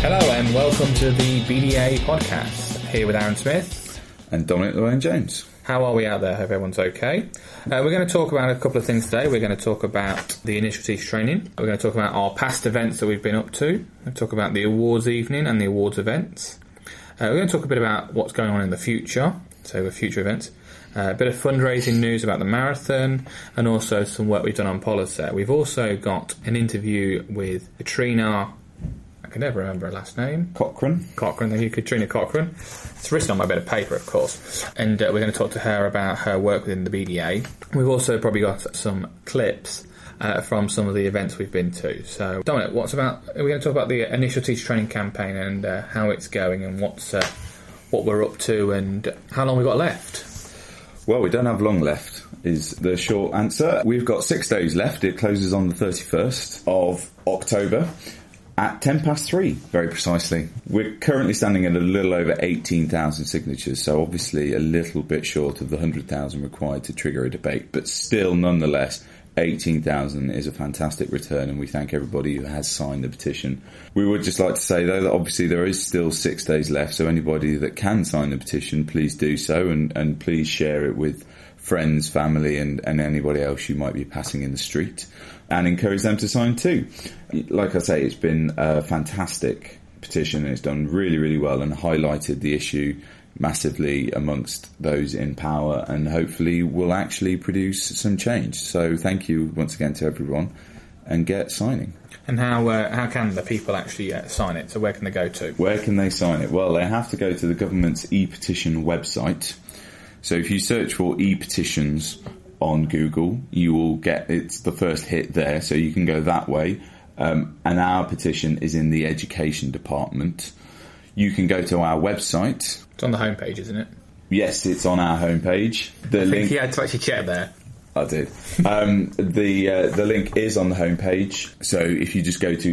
Hello and welcome to the BDA podcast. Here with Aaron Smith and Dominic Llewellyn-Jones. How are we out there? Hope everyone's okay. We're going to talk about a couple of things today. We're going to talk about the initial teach training. We're going to talk about our past events that we've been up to. We'll talk about the awards evening and the awards events. We're going to talk a bit about what's going on in the future, so the future events. A bit of fundraising news about the marathon and also some work we've done on policy. We've also got an interview with Katrina, I can never remember her last name. Cochrane, thank you, Katrina Cochrane. It's written on my bit of paper, of course. And we're going to talk to her about her work within the BDA. We've also probably got some clips from some of the events we've been to. So, Dominic, we're going to talk about the initial teacher training campaign and how it's going and what we're up to and how long we've got left. Well, we don't have long left, is the short answer. We've got 6 days left. It closes on the 31st of October. At 3:10, very precisely. We're currently standing at a little over 18,000 signatures, so obviously a little bit short of the 100,000 required to trigger a debate, but still, nonetheless, 18,000 is a fantastic return, and we thank everybody who has signed the petition. We would just like to say, though, that obviously there is still 6 days left, so anybody that can sign the petition, please do so, and please share it with friends, family, and anybody else you might be passing in the street, and encourage them to sign too. Like I say, it's been a fantastic petition and it's done really, really well and highlighted the issue massively amongst those in power and hopefully will actually produce some change. So thank you once again to everyone and get signing. And how can the people actually sign it? So where can they go to? Where can they sign it? Well, they have to go to the government's e-petition website. So if you search for e-petitions on Google, you will get, it's the first hit there, so you can go that way. And our petition is in the education department. You can go to our website. It's on the homepage, isn't it? Yes, it's on our homepage. I think you had to actually check there. I did. The link is on the homepage. So if you just go to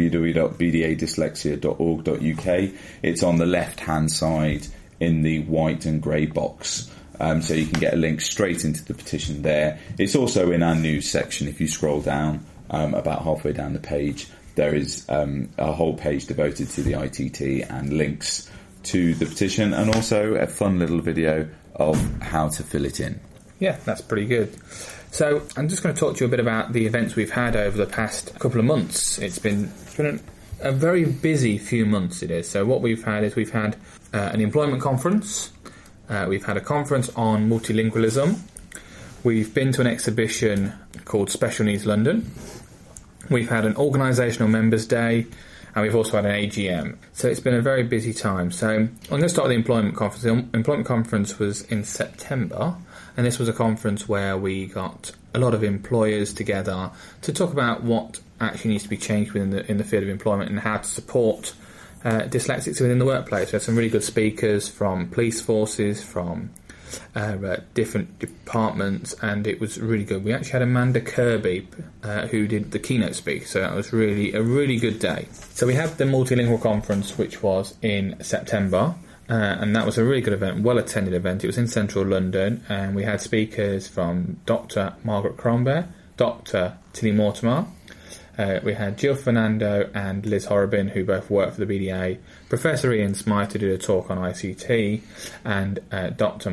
www.bdadyslexia.org.uk, it's on the left-hand side in the white and grey box. So you can get a link straight into the petition there. It's also in our news section. If you scroll down about halfway down the page, there is a whole page devoted to the ITT and links to the petition and also a fun little video of how to fill it in. Yeah, that's pretty good. So I'm just going to talk to you a bit about the events we've had over the past couple of months. It's been a very busy few months, it is. So what we've had is we've had an employment conference. We've had a conference on multilingualism. We've been to an exhibition called Special Needs London. We've had an organisational members day, and we've also had an AGM. So it's been a very busy time. So I'm going to start with the employment conference. The employment conference was in September, and this was a conference where we got a lot of employers together to talk about what actually needs to be changed in the field of employment and how to support dyslexics within the workplace. We had some really good speakers from police forces, from different departments, and it was really good. We actually had Amanda Kirby who did the keynote speak, so that was really a really good day. So we had the multilingual conference, which was in September, and that was a really good event, well attended event. It was in central London, and we had speakers from Dr. Margaret Crombie, Dr. Tilly Mortimer. We had Jill Fernando and Liz Horrobin, who both work for the BDA, Professor Ian Smythe, who did a talk on ICT, and Dr.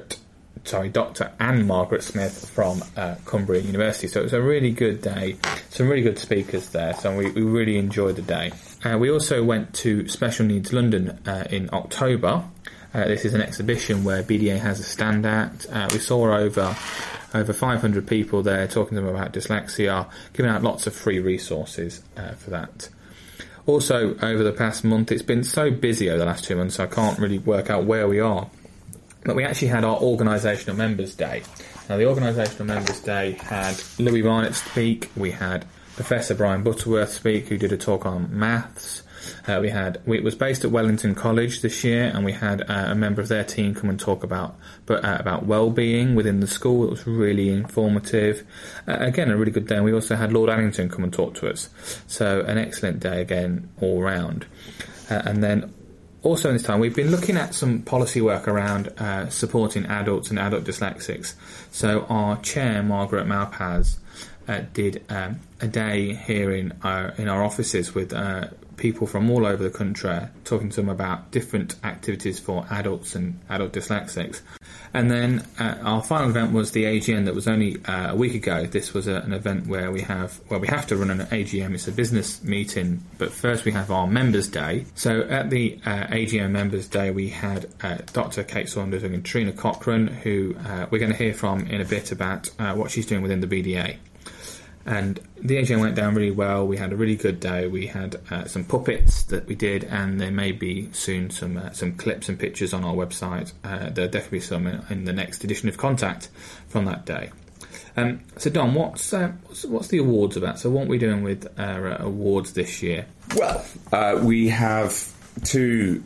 Anne Margaret Smith from Cumbria University. So it was a really good day, some really good speakers there, so we really enjoyed the day. We also went to Special Needs London in October. This is an exhibition where BDA has a stand at. We saw over 500 people there talking to them about dyslexia, giving out lots of free resources for that. Also, over the past month, it's been so busy over the last 2 months, so I can't really work out where we are. But we actually had our Organisational Members Day. Now, the Organisational Members Day had Louis Barnett speak, we had Professor Brian Butterworth speak, who did a talk on maths. It was based at Wellington College this year, and we had a member of their team come and talk about well-being within the school. It was really informative. Again, a really good day. And we also had Lord Addington come and talk to us. So an excellent day again, all round. And then also in this time, we've been looking at some policy work around supporting adults and adult dyslexics. So our chair, Margaret Malpaz, did a day here in our offices with people from all over the country, talking to them about different activities for adults and adult dyslexics. And then our final event was the AGM that was only a week ago. This was an event where we have to run an AGM. It's a business meeting, but first we have our Members' Day. So at the AGM Members' Day, we had Dr. Kate Saunders and Katrina Cochrane, who we're going to hear from in a bit about what she's doing within the BDA. And the AGM went down really well. We had a really good day. We had some puppets that we did, and there may be soon some clips and pictures on our website. There'll definitely be some in the next edition of Contact from that day. So Don, what's the awards about? So what are we doing with our awards this year? Well, we have two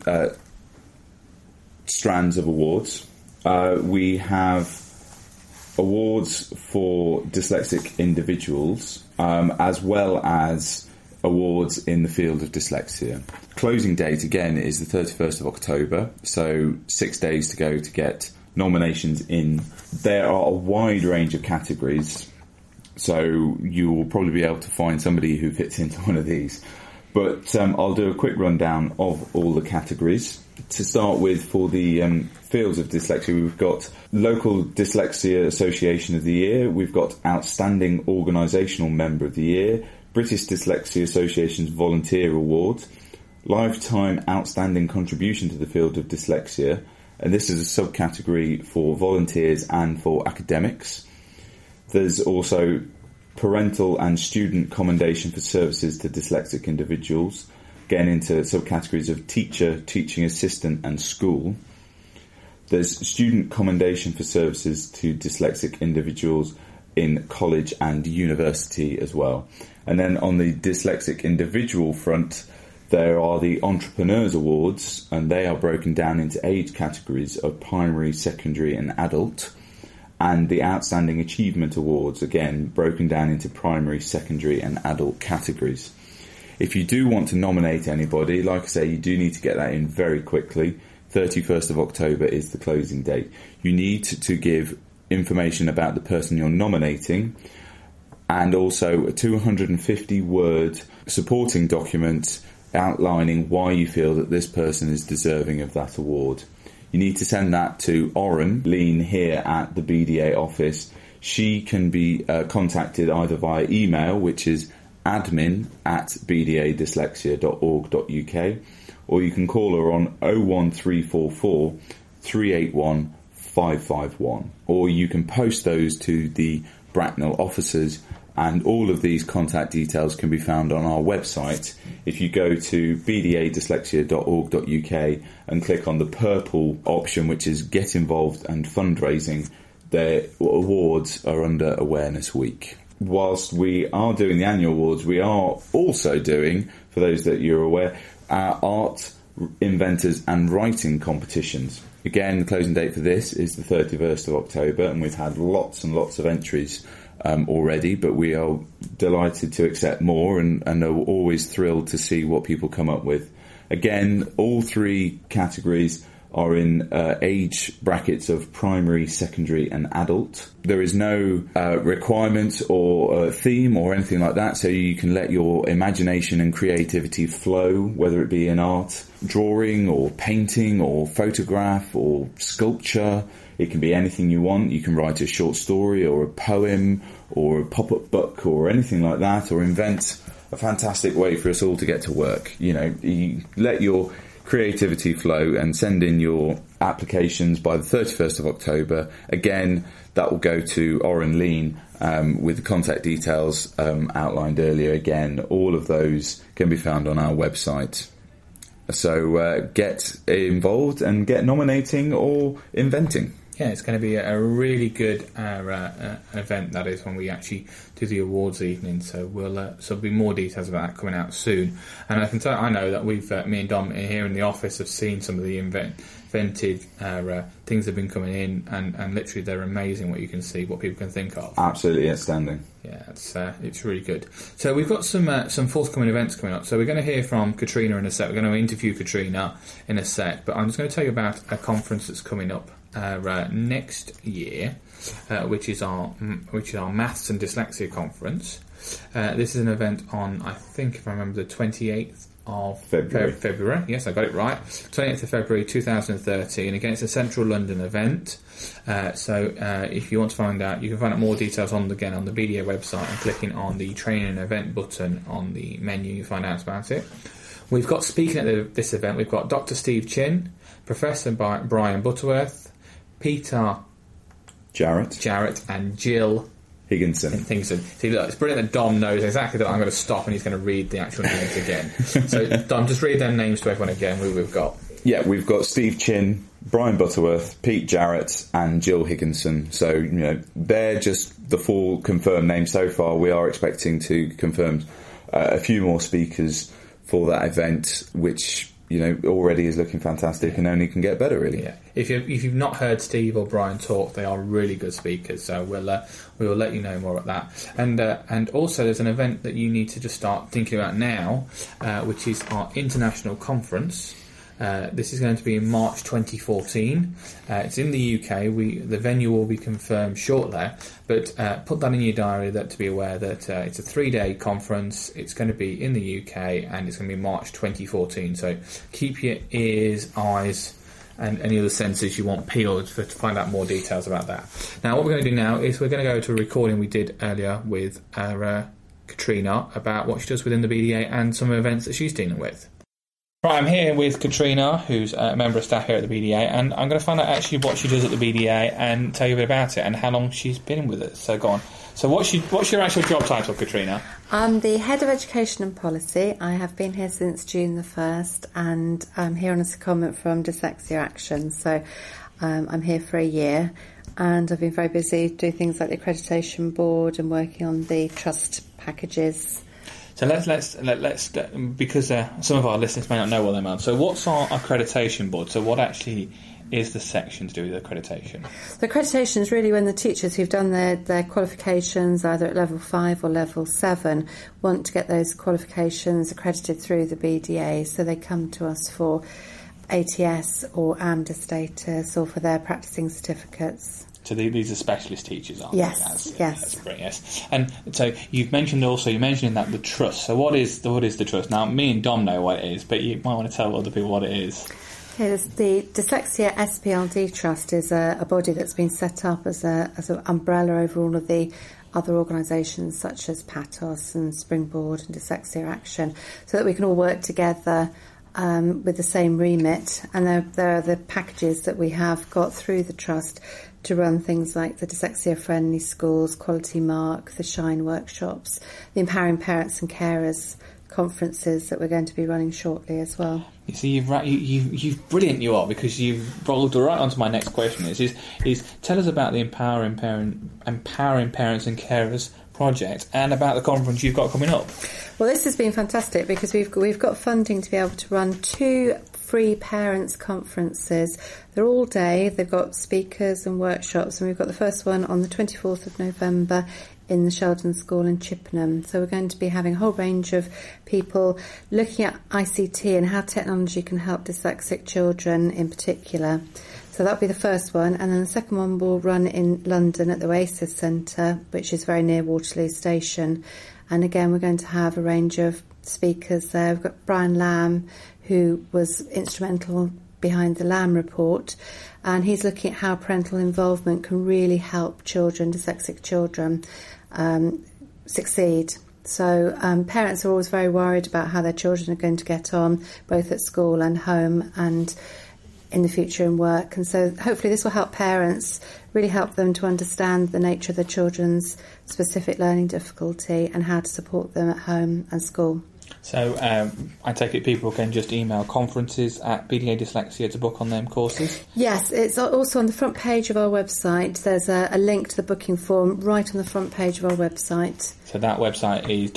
strands of awards. We have awards for dyslexic individuals, as well as awards in the field of dyslexia. Closing date, again, is the 31st of October, so 6 days to go to get nominations in. There are a wide range of categories, so you will probably be able to find somebody who fits into one of these. But I'll do a quick rundown of all the categories. To start with, for the fields of dyslexia, we've got Local Dyslexia Association of the Year, we've got Outstanding Organisational Member of the Year, British Dyslexia Association's Volunteer Award, Lifetime Outstanding Contribution to the Field of Dyslexia, and this is a subcategory for volunteers and for academics. There's also Parental and Student Commendation for Services to Dyslexic Individuals, getting into subcategories of teacher, teaching assistant and school. There's Student Commendation for Services to Dyslexic Individuals in college and university as well. And then on the dyslexic individual front, there are the Entrepreneurs Awards, and they are broken down into age categories of primary, secondary and adult. And the Outstanding Achievement Awards, again, broken down into primary, secondary and adult categories. If you do want to nominate anybody, like I say, you do need to get that in very quickly. 31st of October is the closing date. You need to give information about the person you're nominating, and also a 250-word supporting document outlining why you feel that this person is deserving of that award. You need to send that to Oren Lean here at the BDA office. She can be contacted either via email, which is admin@bdadyslexia.org.uk, or you can call her on 01344 381 551, or you can post those to the Bracknell offices, and all of these contact details can be found on our website. If you go to bdadyslexia.org.uk and click on the purple option, which is Get Involved and Fundraising, their awards are under Awareness Week. Whilst we are doing the annual awards, we are also doing, for those that you're aware, our art, inventors and writing competitions. Again, the closing date for this is the 31st of October, and we've had lots and lots of entries already, but we are delighted to accept more and are always thrilled to see what people come up with. Again, all three categories are in age brackets of primary, secondary and adult. There is no requirement or theme or anything like that, so you can let your imagination and creativity flow, whether it be in art, drawing or painting or photograph or sculpture. It can be anything you want. You can write a short story or a poem or a pop-up book or anything like that, or invent a fantastic way for us all to get to work. You know, you let your creativity flow and send in your applications by the 31st of October. Again, that will go to Oren Lean with the contact details outlined earlier. Again, all of those can be found on our website. So get involved and get nominating or inventing. Yeah, it's going to be a really good event, that is, when we actually do the awards evening. So there'll be more details about that coming out soon. And I can tell, I know that we've, me and Dom here in the office, have seen some of the invented things that have been coming in, and literally they're amazing. What you can see, what people can think of. Absolutely outstanding. Yeah, it's really good. So we've got some forthcoming events coming up. So we're going to hear from Katrina in a sec. We're going to interview Katrina in a sec, but I'm just going to tell you about a conference that's coming up next year, which is our Maths and Dyslexia Conference. This is an event on, I think, if I remember, the 28th of February. Yes, I got it right. 28th of February 2013. And again, it's a Central London event. So if you want to find out, you can find out more details on the BDA website and clicking on the training and event button on the menu, you find out about it. We've got speaking at this event, we've got Dr. Steve Chin, Professor Brian Butterworth, Peter Jarrett, and Jill Higginson. See, look, it's brilliant that Dom knows exactly that I'm going to stop and he's going to read the actual names again. So, Dom, just read them names to everyone again, who we've got. Yeah, we've got Steve Chin, Brian Butterworth, Pete Jarrett, and Jill Higginson. So, they're just the 4 confirmed names so far. We are expecting to confirm a few more speakers for that event, which already is looking fantastic and only can get better, really. Yeah. If you've not heard Steve or Brian talk, they are really good speakers. So we will let you know more at that. And also there's an event that you need to just start thinking about now, which is our international conference. This is going to be in March 2014. It's in the UK. The venue will be confirmed shortly, but put that in your diary to be aware that it's a 3-day conference. It's going to be in the UK and it's going to be March 2014. So keep your ears, eyes, and any other senses you want peeled to find out more details about that. Now, what we're going to do now is we're going to go to a recording we did earlier with Katrina about what she does within the BDA and some events that she's dealing with. Right, I'm here with Katrina, who's a member of staff here at the BDA, and I'm going to find out actually what she does at the BDA and tell you a bit about it and how long she's been with it. So go on. So what's your actual job title, Katrina? I'm the Head of Education and Policy. I have been here since June the 1st, and I'm here on a secondment from Dyslexia Action. So I'm here for a year, and I've been very busy doing things like the accreditation board and working on the trust packages. So let's because some of our listeners may not know what they are. So what's our accreditation board? So what actually is the section to do with accreditation? The accreditation is really when the teachers who've done their qualifications, either at level 5 or level 7, want to get those qualifications accredited through the BDA. So they come to us for ATS or AMDA status or for their practising certificates. So these are specialist teachers, aren't yes, they? Yes. That's great, yes. And so you mentioned in that the trust. So what is the trust? Now, me and Dom know what it is, but you might want to tell other people what it is. Okay, the Dyslexia SPLD Trust is a body that's been set up as an umbrella over all of the other organisations such as PATOS and Springboard and Dyslexia Action, so that we can all work together with the same remit. And there are the packages that we have got through the trust to run things like the Dyslexia Friendly Schools, Quality Mark, the Shine workshops, the Empowering Parents and Carers conferences that we're going to be running shortly as well. You see, you've brilliant you are, because you've rolled right onto my next question. Is tell us about the Empowering Parents and Carers project and about the conference you've got coming up. Well, this has been fantastic because we've got funding to be able to run 2 free parents conferences. They're all day. They've got speakers and workshops, and we've got the first one on the 24th of November in the Sheldon School in Chippenham. So we're going to be having a whole range of people looking at ICT and how technology can help dyslexic children in particular. So that'll be the first one, and then the second one will run in London at the Oasis Centre, which is very near Waterloo Station. And again, we're going to have a range of speakers there. We've got Brian Lamb, who was instrumental behind the Lamb report, and he's looking at how parental involvement can really help dyslexic children, succeed. So parents are always very worried about how their children are going to get on, both at school and home and in the future in work. And so hopefully this will help parents, really help them to understand the nature of their children's specific learning difficulty and how to support them at home and school. So I take it people can just email conferences at BDA Dyslexia to book on them courses? Yes, it's also on the front page of our website. There's a link to the booking form right on the front page of our website. So that website is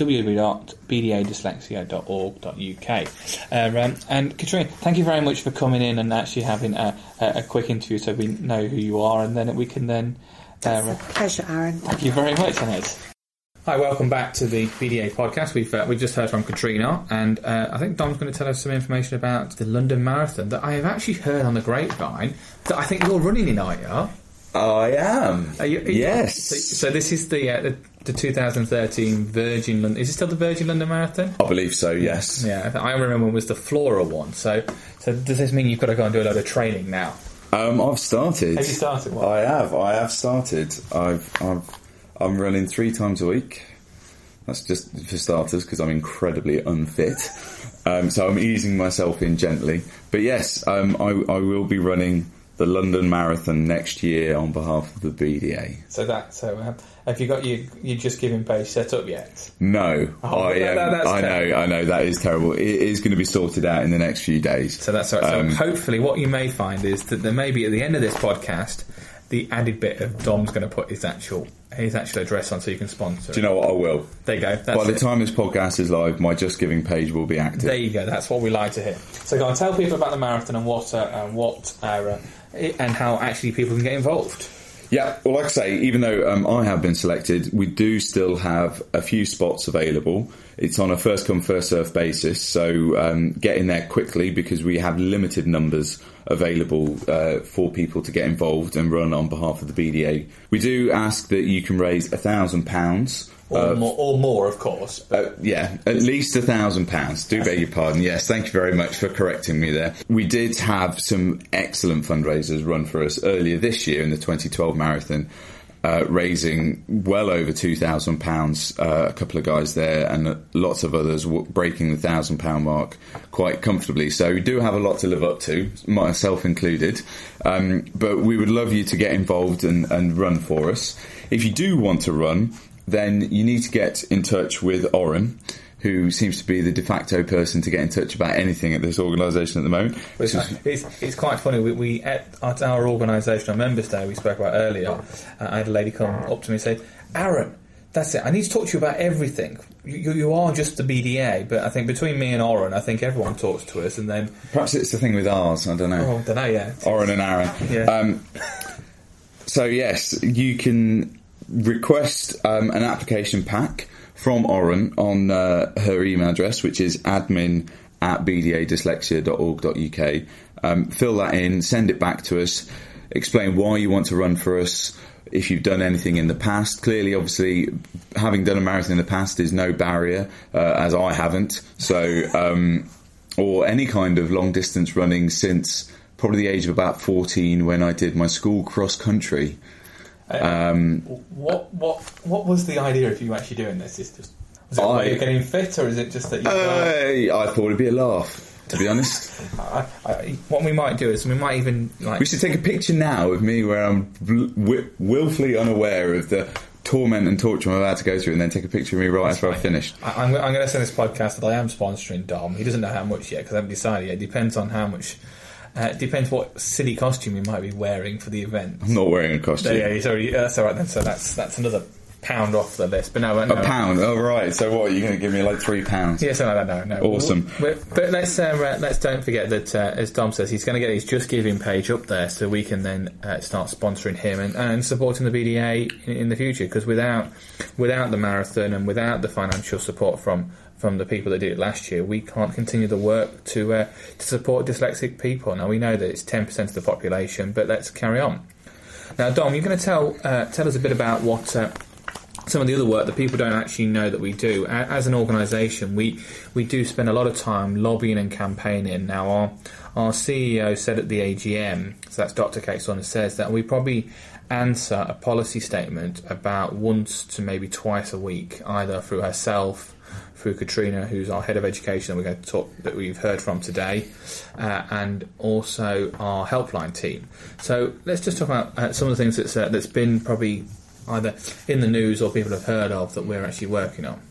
www.bdadyslexia.org.uk. And Katrina, thank you very much for coming in and actually having a quick interview so we know who you are, and then we can then... It's a pleasure, Aaron. Thank you very much, Annette. Hi, welcome back to the BDA podcast. We've just heard from Katrina, and I think Dom's going to tell us some information about the London Marathon that I have actually heard on the grapevine that I think you're running in, aren't you? I am. Yes. So this is the 2013 Virgin London. Is it still the Virgin London Marathon? I believe so, yes. Yeah, I remember it was the Flora one. So does this mean you've got to go and do a load of training now? I've started. Have you started? What? I have started. I'm running 3 times a week. That's just for starters because I'm incredibly unfit. So I'm easing myself in gently. But yes, I will be running the London Marathon next year on behalf of the BDA. So have you got your Just Giving page set up yet? No. I know, that is terrible. It is going to be sorted out in the next few days. So that's right. So hopefully what you may find is that there may be at the end of this podcast the added bit of Dom's going to put his actual address on so you can sponsor. Do you know what? I will. There you go. By the time this podcast is live, my Just Giving page will be active. There you go. That's what we like to hear. So go and tell people about the marathon and how actually people can get involved. Yeah, well, like I say, even though I have been selected, we do still have a few spots available. It's on a first-come, first-served basis, so get in there quickly because we have limited numbers available for people to get involved and run on behalf of the BDA. We do ask that you can raise £1,000. Or more, of course. Yeah, at least £1,000. Do beg your pardon. Yes, thank you very much for correcting me there. We did have some excellent fundraisers run for us earlier this year in the 2012 marathon, raising well over £2,000. A couple of guys there and lots of others breaking the £1,000 mark quite comfortably. So we do have a lot to live up to, myself included. But we would love you to get involved and run for us. If you do want to run, then you need to get in touch with Oren, who seems to be the de facto person to get in touch about anything at this organisation at the moment. It's quite funny. We at our organisational members day we spoke about earlier, I had a lady come up to me and say, "Aaron, that's it. I need to talk to you about everything. You are just the BDA, but I think between me and Oren, I think everyone talks to us, and then perhaps it's the thing with ours. I don't know. Oh, I don't know. Yeah, Oren and Aaron. Yeah. So yes, you can request an application pack from Oren on her email address, which is admin@bdadyslexia.org.uk. Fill that in, send it back to us, explain why you want to run for us, if you've done anything in the past. Clearly, obviously, having done a marathon in the past is no barrier, as I haven't. So, or any kind of long distance running since probably the age of about 14 when I did my school cross country. What was the idea of you actually doing this? Was it a way of getting fit, or is it just that you? I thought it'd be a laugh, to be honest. What we might do is we might even we should take a picture now of me where I'm willfully unaware of the torment and torture I'm about to go through, and then take a picture of me right after I've finished. I'm going to send this podcast that I am sponsoring Dom. He doesn't know how much yet because I haven't decided yet. It depends on how much. It depends what silly costume you might be wearing for the event. I'm not wearing a costume. Yeah, that's all right then. So that's another £1 off the list. But no. A pound? Oh, right. So what, you're going to give me like £3? Yeah, something like that. No. Awesome. But let's don't forget that, as Dom says, he's going to get his Just Giving page up there so we can then start sponsoring him and supporting the BDA in the future. Because without the marathon and without the financial support from the people that did it last year, we can't continue the work to support dyslexic people. Now, we know that it's 10% of the population, but let's carry on. Now, Dom, you're going to tell us a bit about what some of the other work that people don't actually know that we do. As an organisation, we do spend a lot of time lobbying and campaigning. Now, our CEO said at the AGM, so that's Dr. Kate Saunders, says that we probably answer a policy statement about once to maybe twice a week, either through herself, through Katrina, who's our head of education that we've heard from today, and also our helpline team. So let's just talk about some of the things that's been probably either in the news or people have heard of that we're actually working on.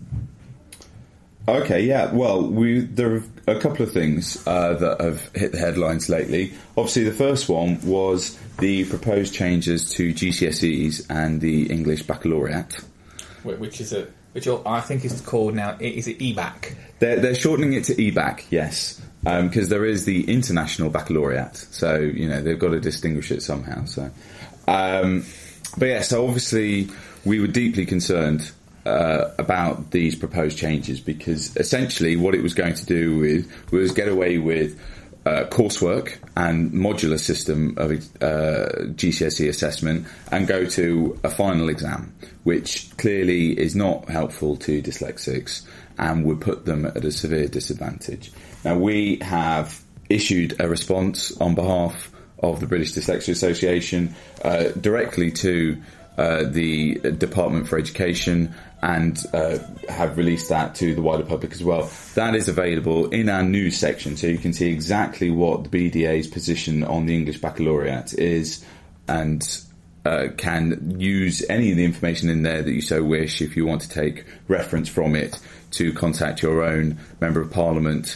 Okay, yeah. Well, there are a couple of things that have hit the headlines lately. Obviously, the first one was the proposed changes to GCSEs and the English Baccalaureate, which I think is called now. Is it EBAC? They're shortening it to EBAC, yes, because there is the International Baccalaureate, so they've got to distinguish it somehow. So, but yeah, so obviously we were deeply concerned about these proposed changes, because essentially what it was going to do was get away with coursework and modular system of GCSE assessment and go to a final exam, which clearly is not helpful to dyslexics and would put them at a severe disadvantage. Now, we have issued a response on behalf of the British Dyslexia Association directly to the Department for Education, and have released that to the wider public as well. That is available in our news section, so you can see exactly what the BDA's position on the English Baccalaureate is, and can use any of the information in there that you so wish, if you want to take reference from it, to contact your own Member of Parliament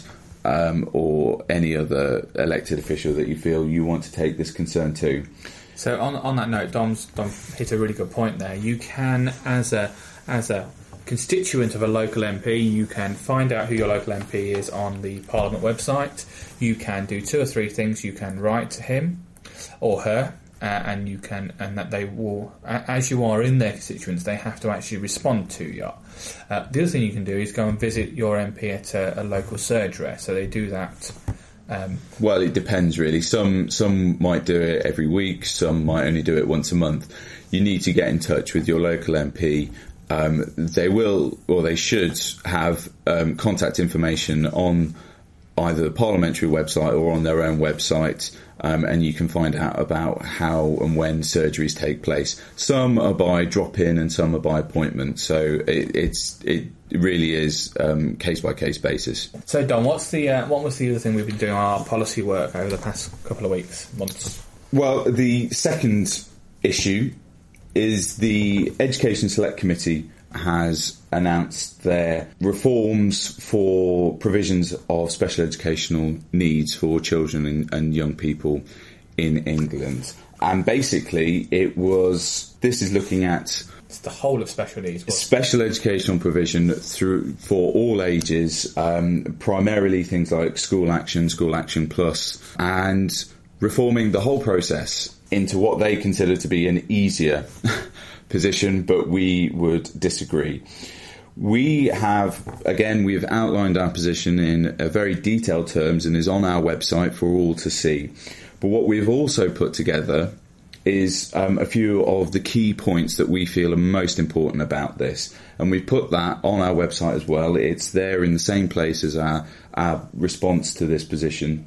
or any other elected official that you feel you want to take this concern to. So on that note, Dom hit a really good point there. You can, as a constituent of a local MP, you can find out who your local MP is on the Parliament website. You can do 2 or 3 things. You can write to him or her, and that they will, as you are in their constituents, they have to actually respond to you. The other thing you can do is go and visit your MP at a local surgery. So they do that. Well, it depends really. Some might do it every week, some might only do it once a month. You need to get in touch with your local MP. They will, or they should, have contact information on either the parliamentary website or on their own website, and you can find out about how and when surgeries take place. Some are by drop-in and some are by appointment, so it really is case-by-case basis. So, Don, what was the other thing we've been doing on our policy work over the past couple of weeks, months? Well, the second issue is the Education Select Committee has announced their reforms for provisions of special educational needs for children and young people in England. And basically, this is looking at it's the whole of special needs. Special educational provision for all ages, primarily things like School Action Plus, and reforming the whole process into what they consider to be an easier position, but we would disagree. We have outlined our position in a very detailed terms and is on our website for all to see. But what we've also put together is a few of the key points that we feel are most important about this. And we've put that on our website as well. It's there in the same place as our response to this position.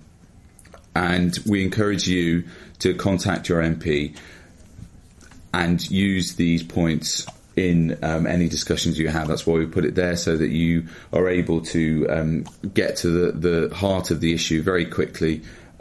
And we encourage you to contact your MP and use these points in any discussions you have. That's why we put it there, so that you are able to get to the heart of the issue very quickly.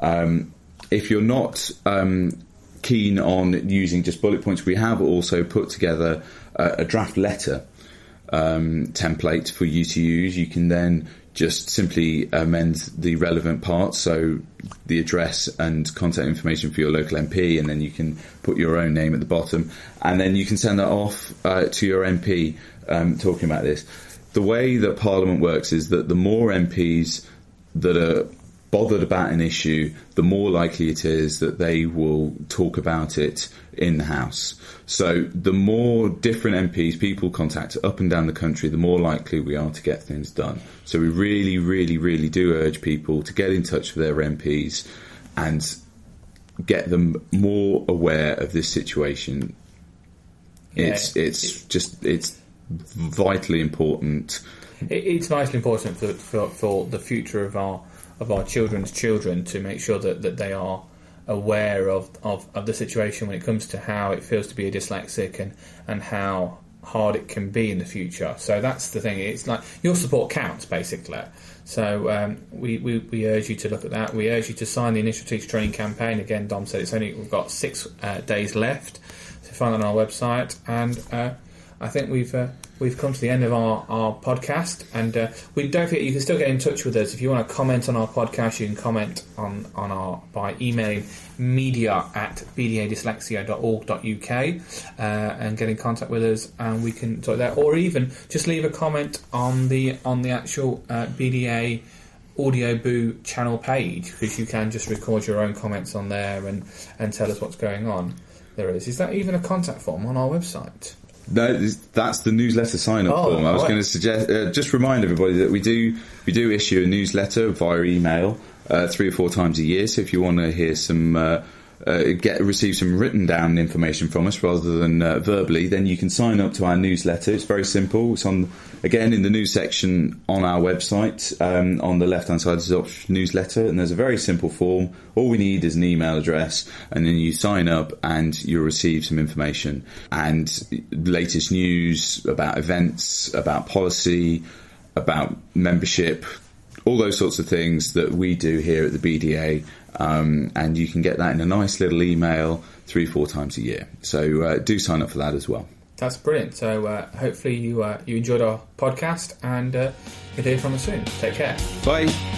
If you're not keen on using just bullet points, we have also put together a draft letter template for you to use. You can then just simply amend the relevant parts, so the address and contact information for your local MP, and then you can put your own name at the bottom, and then you can send that off to your MP talking about this. The way that Parliament works is that the more MPs that are bothered about an issue, the more likely it is that they will talk about it in the House. So the more different MPs people contact up and down the country, the more likely we are to get things done. So we really, really, really do urge people to get in touch with their MPs and get them more aware of this situation. Yeah, it's vitally important. It's vitally important for the future of our children's children to make sure that they are aware of the situation when it comes to how it feels to be a dyslexic and how hard it can be in the future. So that's the thing. It's like your support counts, basically. So we urge you to look at that. We urge you to sign the Initial Teacher Training Campaign. Again, Dom said we've got 6 days left. So find that on our website. And I think we've come to the end of our podcast, and don't forget you can still get in touch with us if you want to comment on our podcast. You can comment by emailing media@bdadyslexia.org.uk and get in contact with us, and we can talk there, or even just leave a comment on the actual BDA Audio Boo channel page, because you can just record your own comments on there and tell us what's going on. Is that even a contact form on our website? No, that's the newsletter sign-up form. I was going to suggest, just remind everybody that we do issue a newsletter via email 3 or 4 times a year. So if you want to hear some, receive some written down information from us rather than verbally, then you can sign up to our newsletter. It's very simple. It's in the news section on our website. On the left-hand side is the newsletter, and there's a very simple form. All we need is an email address, and then you sign up and you'll receive some information and latest news about events, about policy, about membership, all those sorts of things that we do here at the BDA. And you can get that in a nice little email 3 or 4 times a year. So do sign up for that as well. That's brilliant. So hopefully you enjoyed our podcast, and you'll hear from us soon. Take care. Bye.